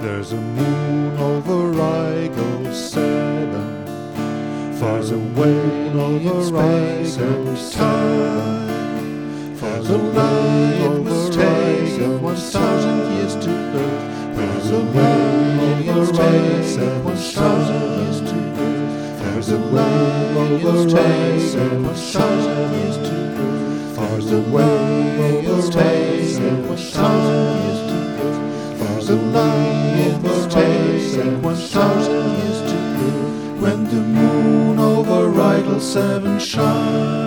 There's a moon over Rigel 7, far away over space and time. There's a light over take 1,000 years to Earth. There's a light over space and 1,000 years to Earth. There's a light over space and 1,000 years to Earth. There's a way over space and 1,000 years to Earth. There's a light over space and 1,000 years to Earth. When the moon over Rigel 7 shines.